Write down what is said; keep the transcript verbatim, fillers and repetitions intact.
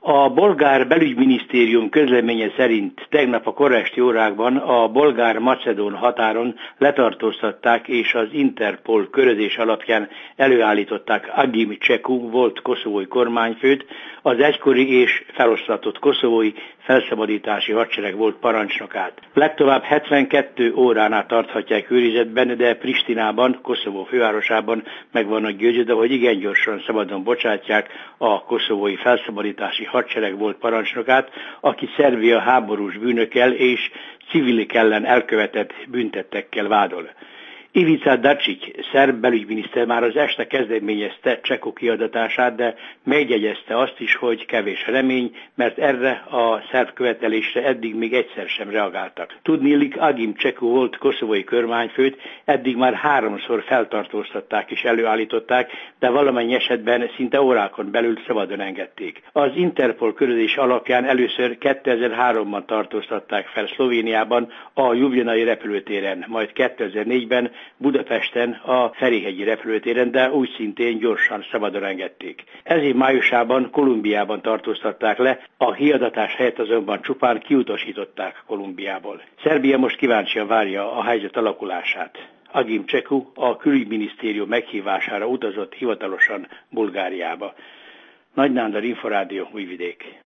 A bolgár belügyminisztérium közleménye szerint tegnap a koresti órákban a bolgár-macedón határon letartóztatták és az Interpol körözés alapján előállították Agim Cseku volt koszovói kormányfőt, az egykori és feloszlatott koszovói felszabadítási hadsereg volt parancsnokát. Legtovább hetvenkét órán át tarthatják őrizetben, de Pristinában, Koszovó fővárosában meg vannak győződve, hogy igen gyorsan szabadon bocsátják a koszovói felszabadítási hadsereg volt parancsnokát, aki Szerbia háborús bűnökkel és civilik ellen elkövetett büntettekkel vádol. Ivica Dačić, szerb belügyminiszter már az este kezdeményezte Cseku kiadatását, de megjegyezte azt is, hogy kevés remény, mert erre a szerb követelésre eddig még egyszer sem reagáltak. Tudniillik, Agim Cseku volt koszovói kormányfőt, eddig már háromszor feltartóztatták és előállították, de valamennyi esetben szinte órákon belül szabadon engedték. Az Interpol körözés alapján először kétezer-háromban tartóztatták fel Szlovéniában a Ljubljanai repülőtéren, majd kétezer-négyben Budapesten a Ferihegyi repülőtéren, de úgy szintén gyorsan szabadon engedték. Ez év májusában Kolumbiában tartóztatták le, a kiadatás helyett azonban csupán kiutasították Kolumbiából. Szerbia most kíváncsian várja a helyzet alakulását. Agim Cseku a külügyminisztérium meghívására utazott hivatalosan Bulgáriába. Nagy Nándor, Inforádió, Újvidék.